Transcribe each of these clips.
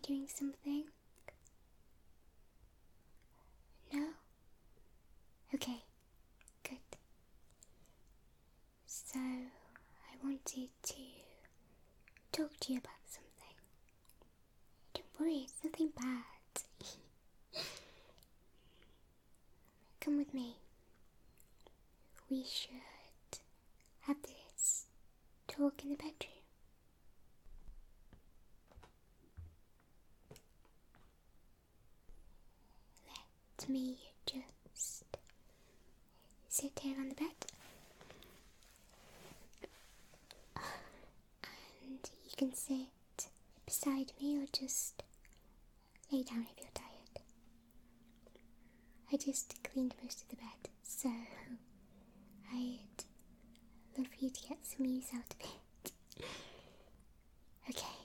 doing something? No? Okay, good. So, I wanted to talk to you about something. Don't worry, it's nothing bad. Come with me. We should have this talk in the bedroom. Let me just sit here on the bed. And you can sit beside me or just lay down if you're tired. I just cleaned most of the bed, so I'd love for you to get some use out of it. Okay.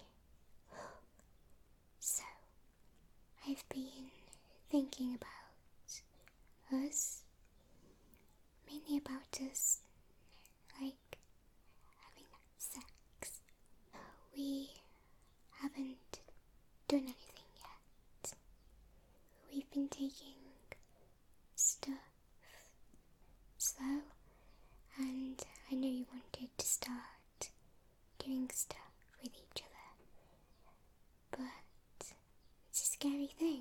So, I've been thinking about us, mainly about us, like having sex. We haven't done anything yet. We've been taking stuff slow, and I know you wanted to start doing stuff with each other, but it's a scary thing.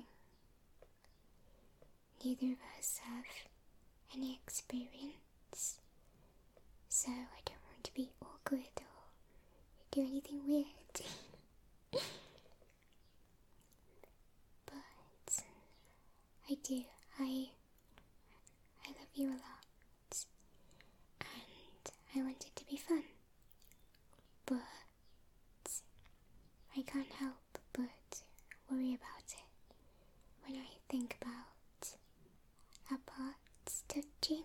Neither of us have any experience, so I don't want to be awkward or do anything weird. But I do. I love you a lot, and I want it to be fun. But I can't help but worry about it when I think about our parts touching.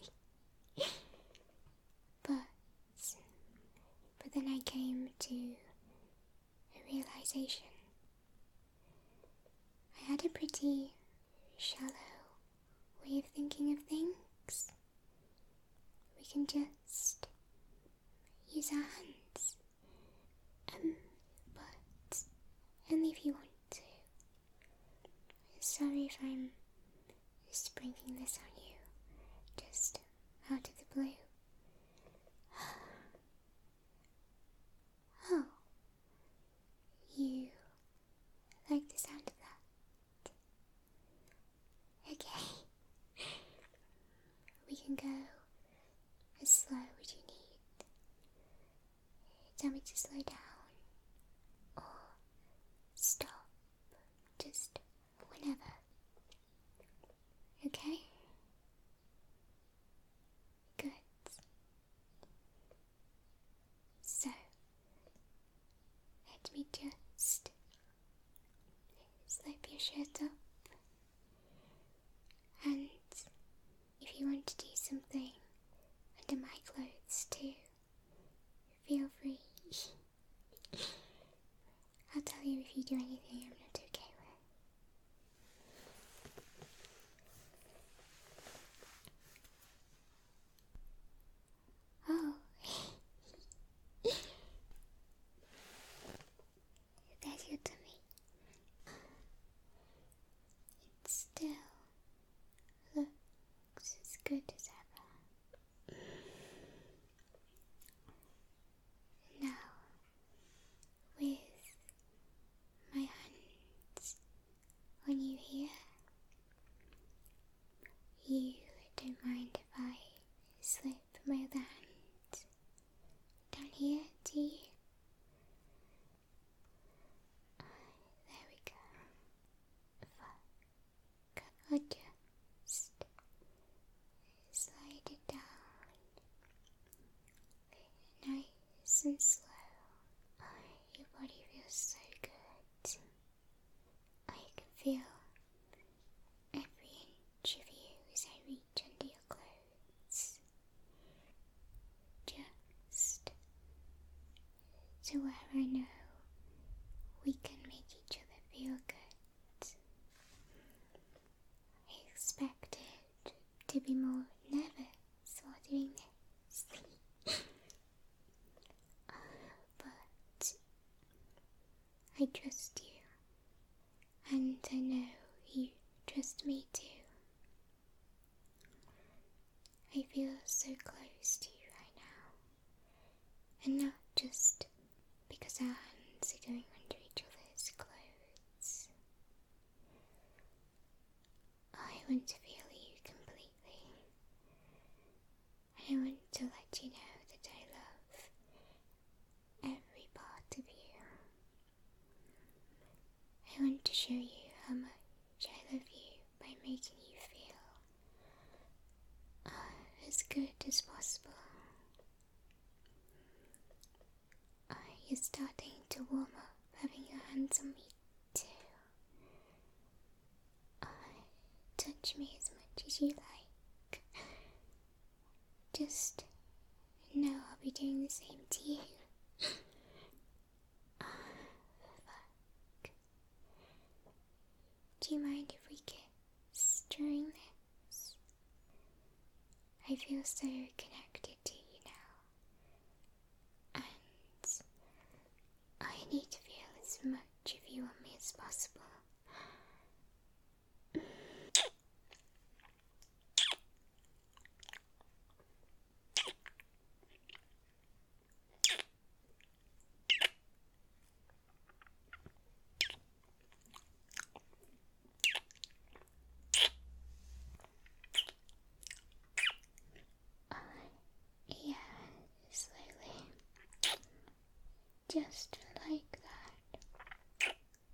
but then I came to a realization. I had a pretty shallow way of thinking of things. We can just use our hands, but only if you want to. Sorry if I'm springing this on you, just out of the blue. Oh, you like the sound of that? Okay. We can go as slow as you need. Tell me to slow down or stop, just whenever. Okay? Good. So, let me just slip your shirt up, and if you want to do something under my clothes too, feel free. I'll tell you if you do anything I'm not okay with. Oh. There's your tummy. It still looks as good as ever. Now, with my hands on you here, you don't mind if I slip my other hand down here, do you? There we go. I'll just slide it down, nice and slow. Your body feels so good. I can feel every inch of you as I reach under your clothes, just to where I know we can make each other feel good. I expected to be more nervous while doing this, but I trust you And I know you trust me too. I feel so close to you right now. And not just because our hands are going under each other's clothes. I want to feel you completely. I want to let you know that I love every part of you. I want to show you how much I love you by making you feel as good as possible. You're starting to warm up, having your hands on me too. Touch me as much as you like. Just know I'll be doing the same to you. Fuck. Do you mind if we kiss during this? I feel so connected to you now. And I need to feel as much of you on me as possible. Yeah, slowly. Just like that.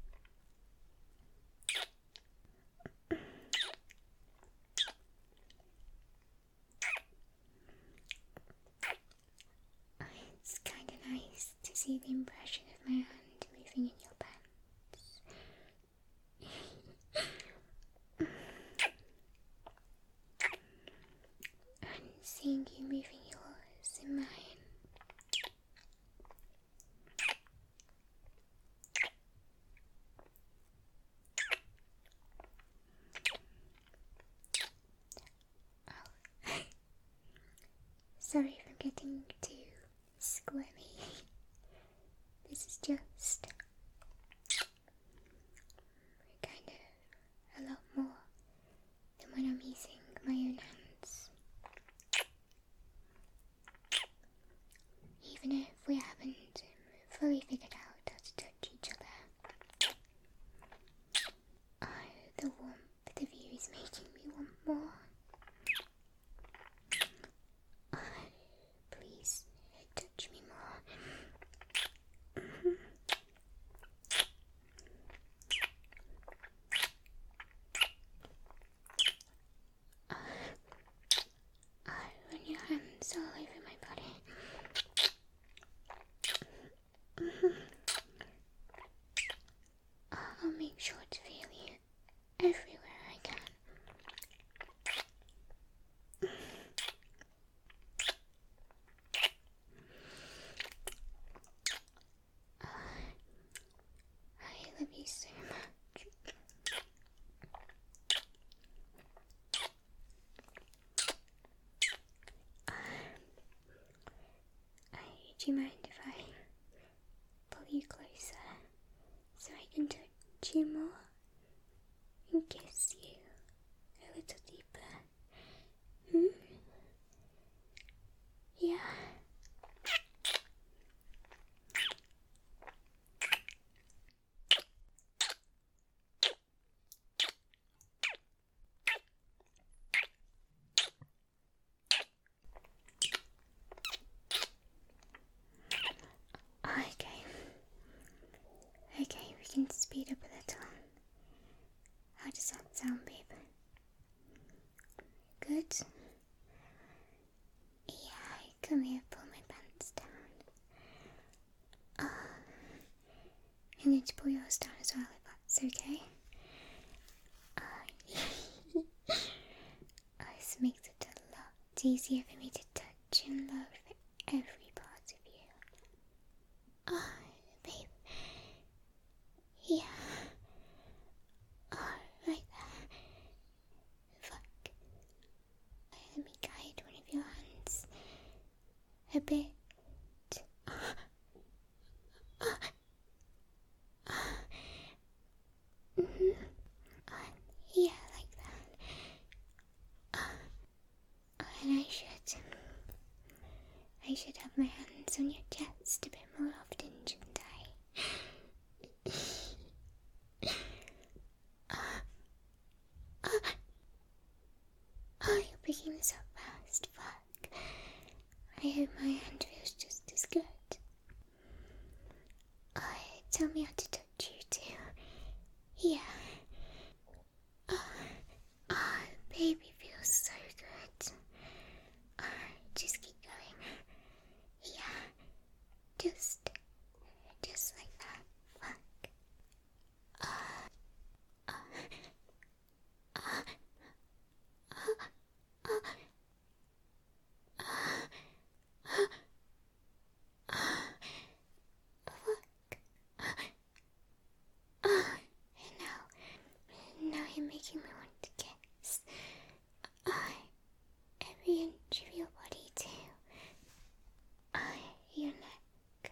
It's kinda nice to see the impression of my hand moving in your pants. And seeing you moving yours in mine. Sorry if I'm getting too squirmy. This is just kind of a lot more than when I'm using my own hands. Even if we haven't fully figured out how to touch each other. The warmth of you is making me want more. Please touch me more. Run your hands all over my body. I'll make sure to feel you everywhere I can. I love you so much. Do you mind if I pull you closer so I can touch you more and kiss you a little deeper? Yeah. Okay, we can speed up a little. How does that sound, babe? Good? Yeah, come here, pull my pants down. I'm going to pull yours down as well, if that's okay. This makes it a lot easier for me to touch and love every part of you. Babe. Yeah. Right there. Fuck. Let me guide one of your hands a bit. your chest a bit more often, shouldn't I? Oh, you're picking this up fast. Fuck. I hope my hand feels just as good. Tell me how to touch you too. Yeah. Baby feels so good. Just keep going. Yeah. Just like that. Fuck. Now you're making me want to kiss. Every inch of your body too. Your neck.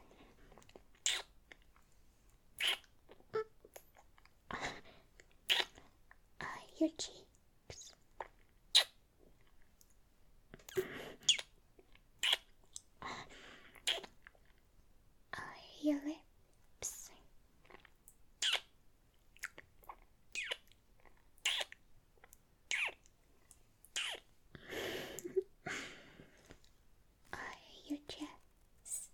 Your cheeks. Your lips. Your chest.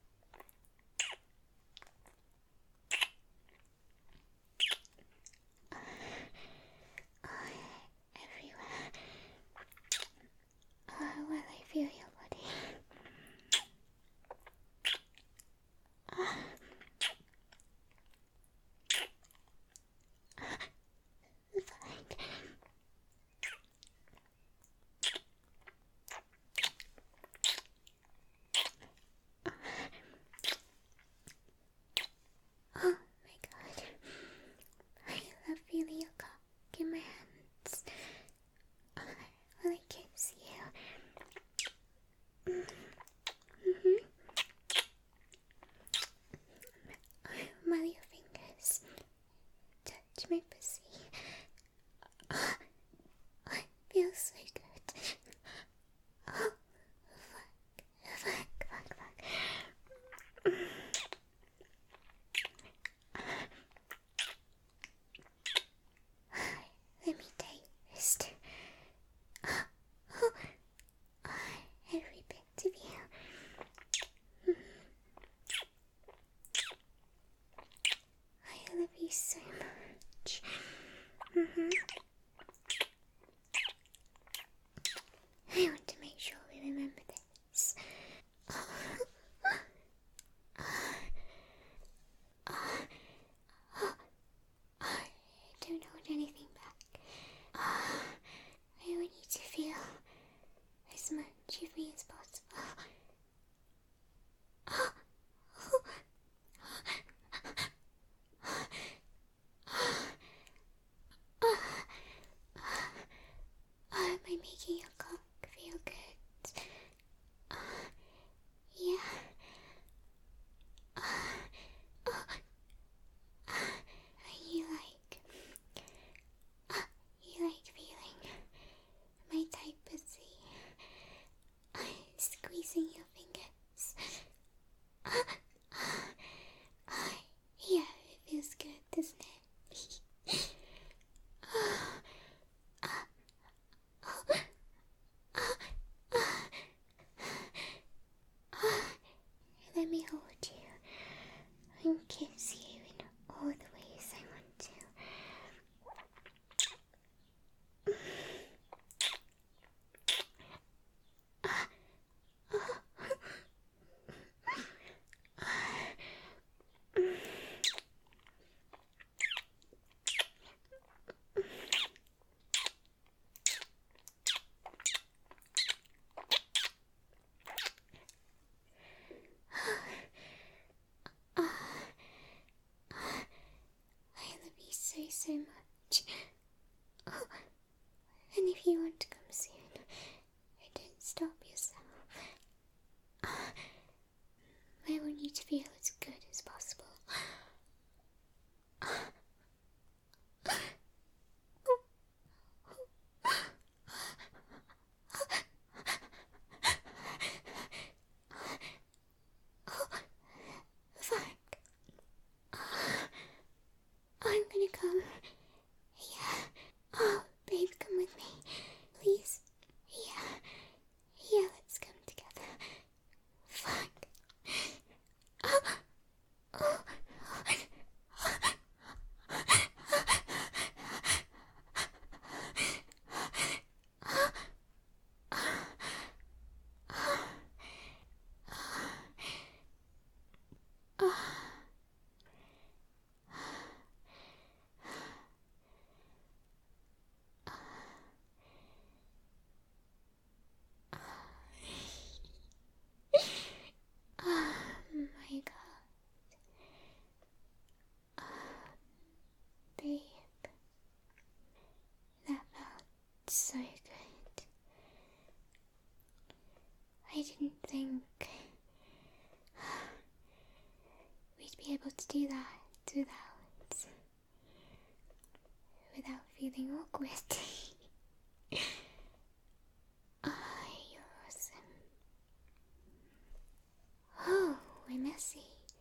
Everywhere. While I feel your body. Fine. Oh my god. I love feeling your cock in my hands. While I kiss you. While your fingers touch my pussy. It feels so good. Oh, fuck. Let me taste. Every bit of you. I love you so much. I want to make sure we remember this. Don't hold anything back. I want you to feel as much of me as possible. Am I making your cock feel good? Yeah. You like feeling my tight pussy squeezing your fingers. Yeah, it feels good, doesn't it? Let me hold you and kiss you in all the ways I want to. So much. And if you want to come soon, don't stop yourself. I want you to feel as good as possible. Oh, fuck. I'm gonna come. Yeah. Oh, babe, come with me. Please. Yeah. Yeah, let's come together. Fuck. Oh. Oh. Oh my god. Babe. That felt so good. I didn't think we'd be able to do that without feeling awkward. Oh, you're awesome. Oh, we're messy.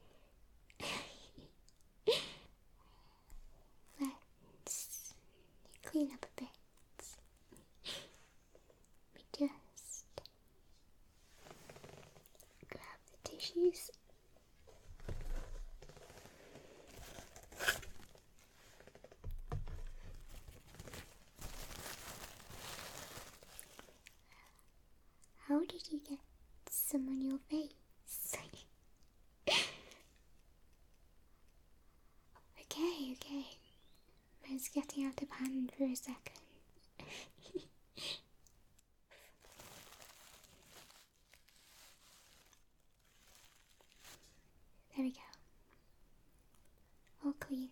Let's clean up a bit. We just grab the tissues. How did you get some on your face? Okay. I was getting out of hand for a second. There we go. All clean.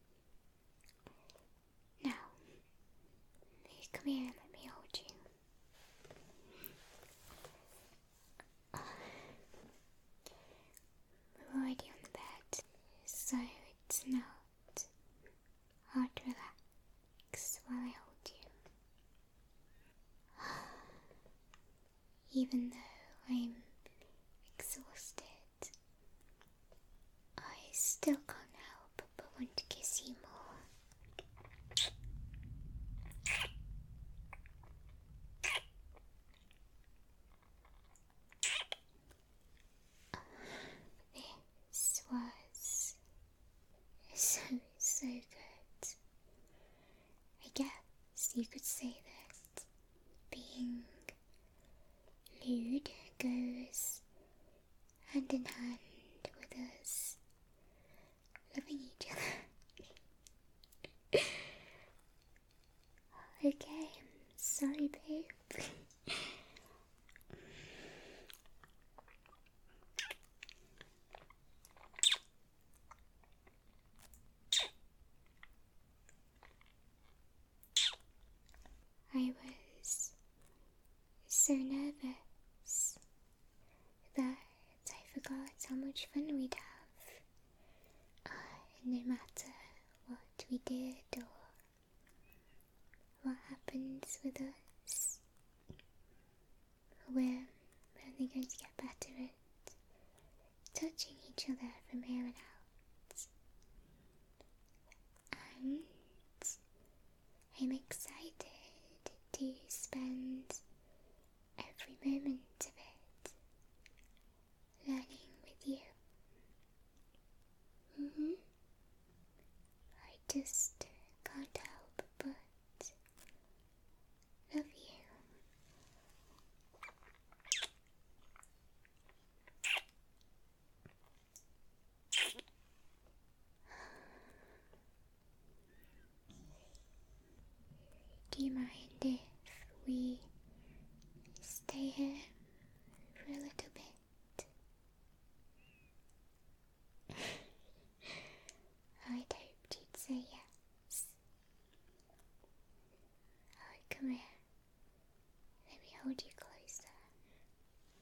Now, come here and let me hold you. We're already on the bed, so it's not hard to relax while I hold you. Even though I'm exhausted, I still can't help but want to kiss you more. This was so good. I guess you could say that being lewd goes hand in hand with us loving each other. Okay, sorry babe. I was so nervous that I forgot how much fun we'd have. No matter what we did or what happens with us, we're only going to get better at touching each other from here on out. And I'm excited to spend every moment of it learning with you. I just can't help but love you. Do you mind